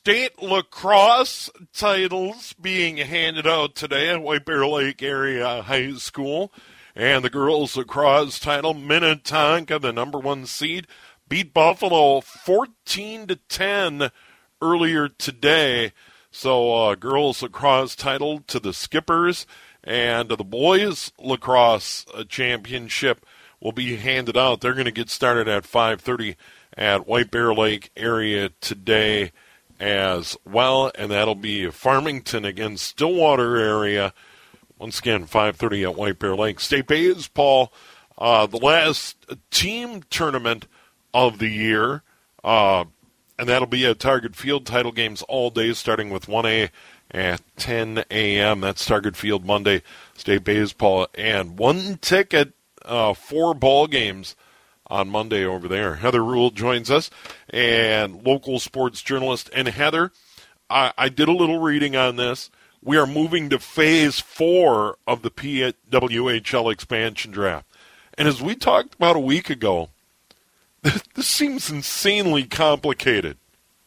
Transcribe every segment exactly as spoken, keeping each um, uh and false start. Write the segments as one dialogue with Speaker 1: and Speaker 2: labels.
Speaker 1: state lacrosse titles being handed out today at White Bear Lake Area High School. And the girls lacrosse title, Minnetonka, the number one seed, beat Buffalo fourteen to ten earlier today. So uh, girls lacrosse title to the Skippers, and the boys lacrosse championship will be handed out. They're going to get started at five thirty at White Bear Lake area today as well, and that'll be Farmington against Stillwater area. Once again, five thirty at White Bear Lake. State Baseball, uh, the last team tournament of the year, uh, and that'll be at Target Field. Title games all day, starting with one A at ten a.m. That's Target Field Monday, State Baseball, and one ticket, uh, four ball games on Monday over there. Heather Rule joins us, and local sports journalist. And Heather, I, I did a little reading on this. We are moving to phase four of the P W H L expansion draft. And as we talked about a week ago, this seems insanely complicated.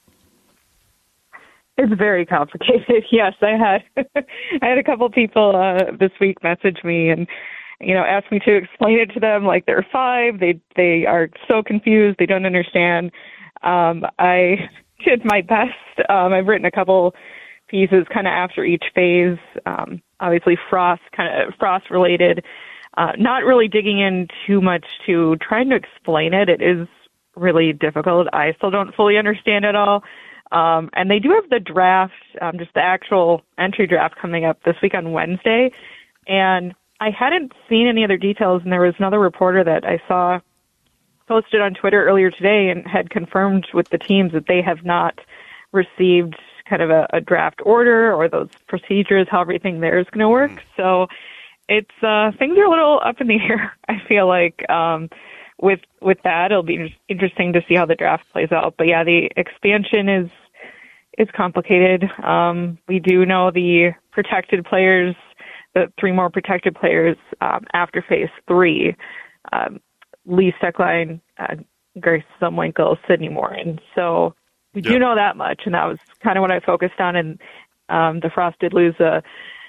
Speaker 2: It's very complicated. Yes, I had I had a couple people uh, this week message me and you know, asked me to explain it to them like they're five. They they are so confused. They don't understand. Um, I did my best. Um, I've written a couple pieces kind of after each phase. Um, obviously, frost kind of frost related. Uh, not really digging in too much to trying to explain it. It is really difficult. I still don't fully understand it all. Um, and they do have the draft, um, just the actual entry draft coming up this week on Wednesday. And I hadn't seen any other details, and there was another reporter that I saw posted on Twitter earlier today and had confirmed with the teams that they have not received kind of a, a draft order or those procedures, how everything there is going to work. So it's uh, things are a little up in the air, I feel like. Um, with with that, it'll be interesting to see how the draft plays out. But, yeah, the expansion is, is complicated. Um, we do know the protected players, the three more protected players um, after phase three, um, Lee Steckline, uh, Grace Zumwinkle, Sydney Morin. So we yep. do know that much, and that was kind of what I focused on. And um, the Frost did lose uh,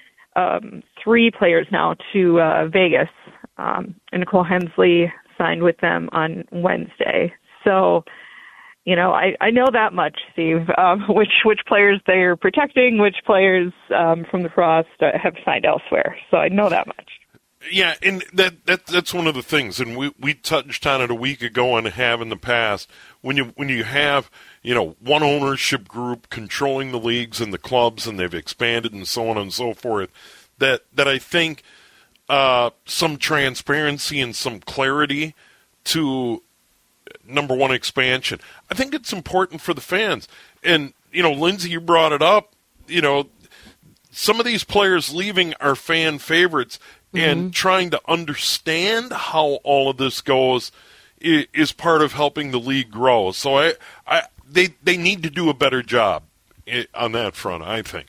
Speaker 2: um, three players now to uh, Vegas, um, and Nicole Hensley signed with them on Wednesday. So, you know, I, I know that much, Steve, um, which which players they're protecting, which players um, from the Frost uh, have signed elsewhere. So I know that much.
Speaker 1: Yeah, and that, that that's one of the things, and we, we touched on it a week ago and have in the past. When you when you have, you know, one ownership group controlling the leagues and the clubs, and they've expanded and so on and so forth, that, that I think uh, some transparency and some clarity to number one expansion. I think it's important for the fans. And, you know, Lindsay, you brought it up, you know, some of these players leaving are fan favorites, mm-hmm. and trying to understand how all of this goes is, is part of helping the league grow. So I, I, they, they need to do a better job on that front, I think.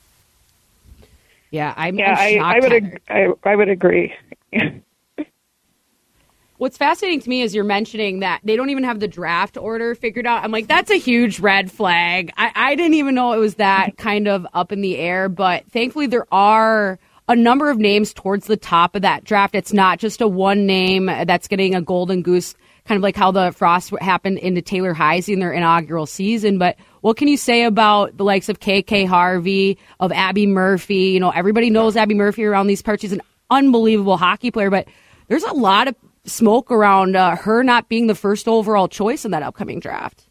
Speaker 3: Yeah, I'm,
Speaker 2: yeah,
Speaker 3: I'm
Speaker 2: I, I would, ag- I, I would agree.
Speaker 3: What's fascinating to me is you're mentioning that they don't even have the draft order figured out. I'm like, that's a huge red flag. I, I didn't even know it was that kind of up in the air, but thankfully there are a number of names towards the top of that draft. It's not just a one name that's getting a golden goose, kind of like how the Frost happened into Taylor Heisey in their inaugural season. But what can you say about the likes of K K Harvey, of Abby Murphy? You know, everybody knows Abby Murphy around these parts. She's an unbelievable hockey player, but there's a lot of smoke around uh, her not being the first overall choice in that upcoming draft.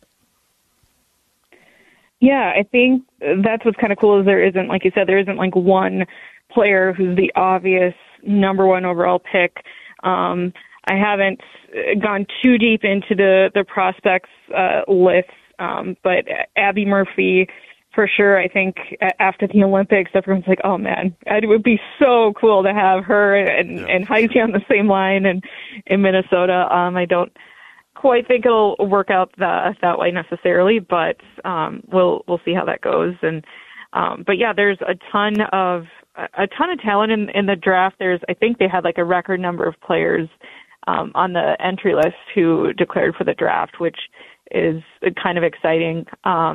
Speaker 2: Yeah, I think that's what's kind of cool is there isn't, like you said, there isn't like one player who's the obvious number one overall pick. Um, I haven't gone too deep into the, the prospects uh, list, um, but Abby Murphy, for sure, I think after the Olympics, everyone's like, oh, man, it would be so cool to have her and, yeah. and Heisey on the same line and in Minnesota. Um, I don't quite think it'll work out that, that way necessarily, but um, we'll we'll see how that goes. And um, But, yeah, there's a ton of a ton of talent in, in the draft. There's, I think they had like a record number of players um, on the entry list who declared for the draft, which is kind of exciting. Um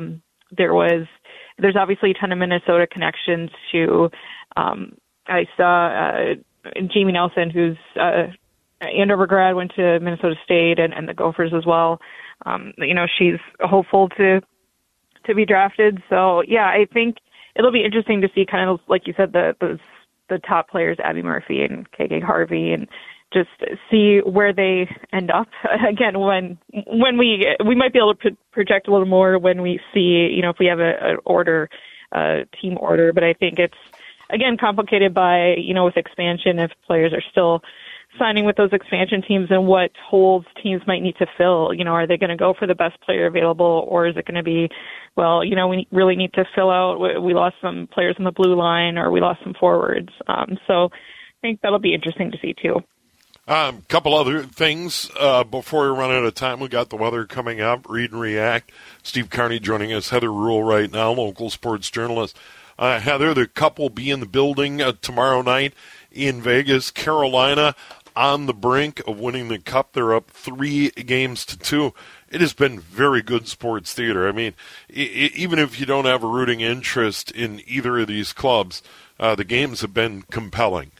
Speaker 2: there was, there's obviously a ton of Minnesota connections to, um, I saw uh, Jamie Nelson, who's uh, Andover grad, went to Minnesota State and, and the Gophers as well. Um, you know, she's hopeful to to be drafted. So, yeah, I think it'll be interesting to see kind of, like you said, the the, the top players, Abby Murphy and K K Harvey, and just see where they end up. Again, when when we we might be able to project a little more when we see, you know, if we have a, an order, uh, team order. But I think it's, again, complicated by, you know, with expansion, if players are still signing with those expansion teams and what holes teams might need to fill. You know, are they going to go for the best player available, or is it going to be, well, you know, we really need to fill out, we lost some players on the blue line, or we lost some forwards. Um, so I think that'll be interesting to see too.
Speaker 1: A um, couple other things uh, before we run out of time. We got the weather coming up. Read and React. Steve Carney joining us. Heather Rule right now, local sports journalist. Uh, Heather, the couple will be in the building uh, tomorrow night in Vegas. Carolina on the brink of winning the Cup. They're up three games to two. It has been very good sports theater. I mean, I- I- even if you don't have a rooting interest in either of these clubs, uh, the games have been compelling.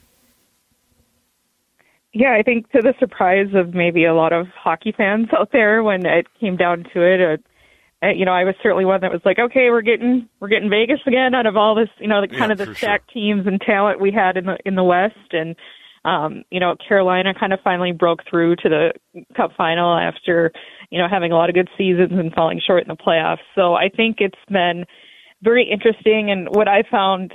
Speaker 2: Yeah, I think to the surprise of maybe a lot of hockey fans out there when it came down to it, uh, you know, I was certainly one that was like, okay, we're getting we're getting Vegas again out of all this, you know, the kind
Speaker 1: yeah,
Speaker 2: of the stacked
Speaker 1: sure.
Speaker 2: teams and talent we had in the in the West, and um, you know, Carolina kind of finally broke through to the Cup final after, you know, having a lot of good seasons and falling short in the playoffs. So I think it's been very interesting, and what I found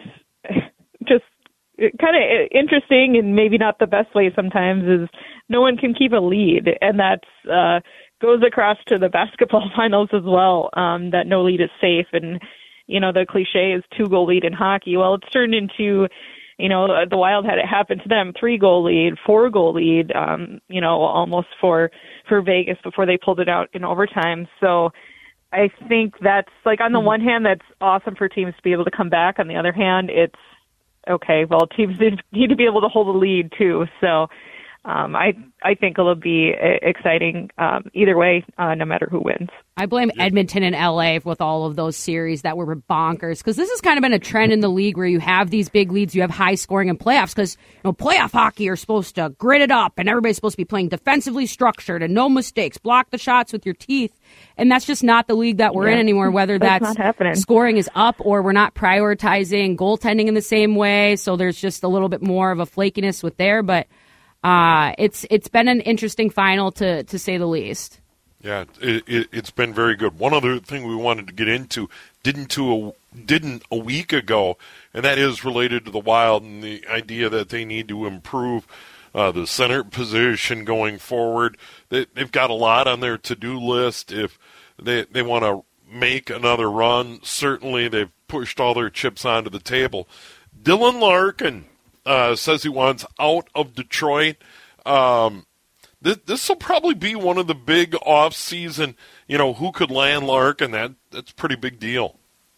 Speaker 2: just kind of interesting and maybe not the best way sometimes is no one can keep a lead, and that's uh, goes across to the basketball finals as well, um, that no lead is safe. And, you know, the cliche is two-goal lead in hockey. Well, it's turned into, you know, the Wild had it happen to them, three-goal lead, four-goal lead, um, you know, almost for, for Vegas before they pulled it out in overtime. So I think that's, like, on the one hand, that's awesome for teams to be able to come back. On the other hand, it's, okay, well, teams need to be able to hold a lead too. So um, I I think it'll be exciting um, either way, uh, no matter who wins.
Speaker 3: I blame Edmonton and L A with all of those series that were bonkers, because this has kind of been a trend in the league where you have these big leads, you have high scoring in playoffs, because, you know, playoff hockey are supposed to grit it up and everybody's supposed to be playing defensively structured and no mistakes, block the shots with your teeth. And that's just not the league that we're
Speaker 2: yeah.
Speaker 3: in anymore, whether that's,
Speaker 2: that's not happening.
Speaker 3: Scoring is up or we're not prioritizing goaltending in the same way. So there's just a little bit more of a flakiness with there. But uh, it's it's been an interesting final, to, to say the least.
Speaker 1: Yeah, it, it, it's been very good. One other thing we wanted to get into, didn't to a, didn't a week ago, and that is related to the Wild and the idea that they need to improve uh, the center position going forward. They, they've got a lot on their to-do list. If they they want to make another run, certainly they've pushed all their chips onto the table. Dylan Larkin uh, says he wants out of Detroit. Um, This will probably be one of the big off-season, you know, who could land Larkin. That that's a pretty big deal.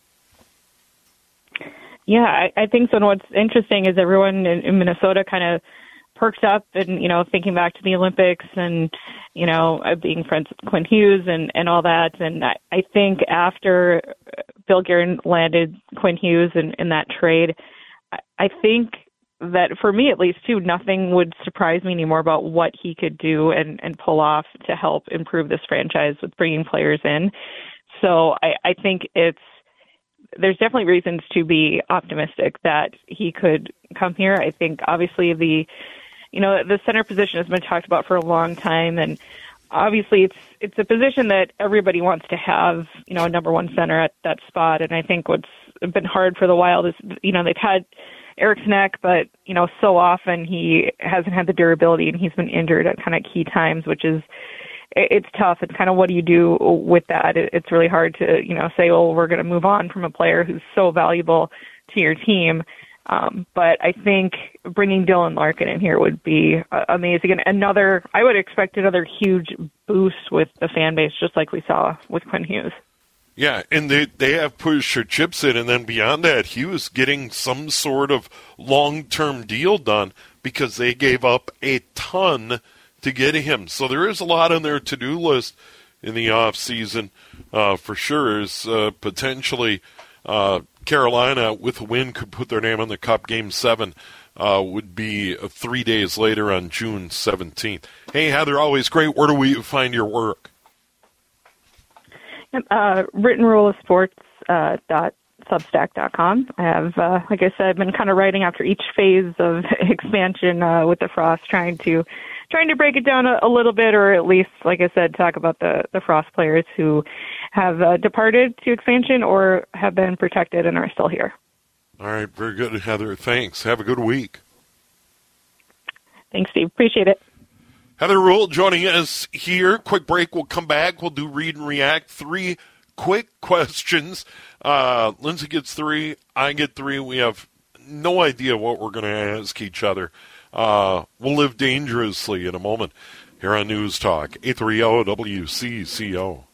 Speaker 2: Yeah, I, I think so. And what's interesting is everyone in, in Minnesota kind of perks up and, you know, thinking back to the Olympics and, you know, being friends with Quinn Hughes and, and all that. And I, I think after Bill Guerin landed Quinn Hughes in, in that trade, I, I think that for me at least too, nothing would surprise me anymore about what he could do and, and pull off to help improve this franchise with bringing players in. So I, I think it's, there's definitely reasons to be optimistic that he could come here. I think obviously the, you know, the center position has been talked about for a long time, and obviously it's, it's a position that everybody wants to have, you know, a number one center at that spot. And I think what's been hard for the Wild is, you know, they've had Eriksson Ek, but, you know, so often he hasn't had the durability and he's been injured at kind of key times, which is, it's tough. It's kind of, what do you do with that? It's really hard to, you know, say, well, we're going to move on from a player who's so valuable to your team. Um, but I think bringing Dylan Larkin in here would be uh, amazing. And another, I would expect another huge boost with the fan base, just like we saw with Quinn Hughes.
Speaker 1: Yeah, and they, they have pushed their chips in, and then beyond that, Hughes getting some sort of long-term deal done because they gave up a ton to get him. So there is a lot on their to-do list in the off season uh, for sure is uh, potentially uh, Carolina with a win could put their name on the cup. Game seven uh, would be three days later on June seventeenth. Hey, Heather, always great. Where do we find your work?
Speaker 2: Uh, written rule of sports uh, dot substack dot com. I have, uh, like I said, I've been kind of writing after each phase of expansion uh, with the Frost, trying to trying to break it down a, a little bit, or at least, like I said, talk about the, the Frost players who have uh, departed to expansion or have been protected and are still here.
Speaker 1: All right, very good, Heather. Thanks. Have a good week.
Speaker 2: Thanks, Steve. Appreciate it.
Speaker 1: Heather Rule joining us here. Quick break. We'll come back. We'll do Read and React. Three quick questions. Uh, Lindsay gets three. I get three. We have no idea what we're going to ask each other. Uh, we'll live dangerously in a moment here on News Talk, eight thirty W C C O.